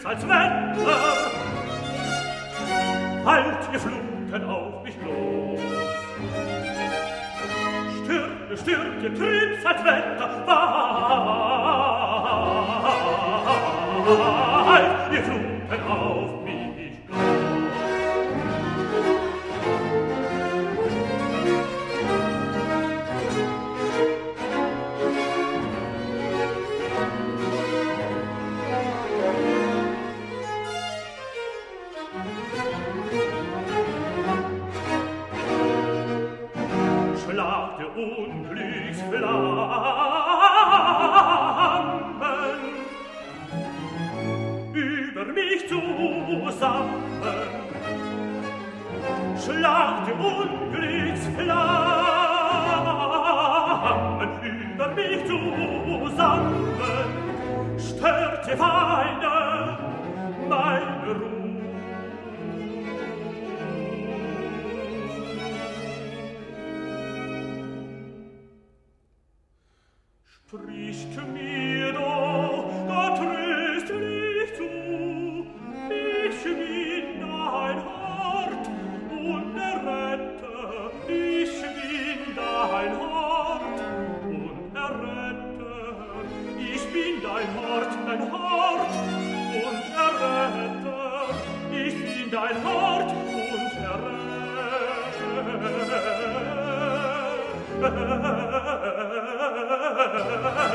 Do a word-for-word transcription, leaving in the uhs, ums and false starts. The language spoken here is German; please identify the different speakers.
Speaker 1: als Wetter. Fallt ihr Fluten auf mich los. Stürme, Stürme, trübs als Wetter. Fallt ihr Fluten auf mich los. Schlag der Unglücksflammen über mich zusammen. Schlag der Unglücksflammen über mich zusammen. Stört die Feinde meine Ruhe. Spricht mir doch, da tröstlich zu, ich bin dein Hort und errette, ich bin dein Hort und errette, ich bin dein Hort, dein Hort und errette, ich bin dein Hort und errette.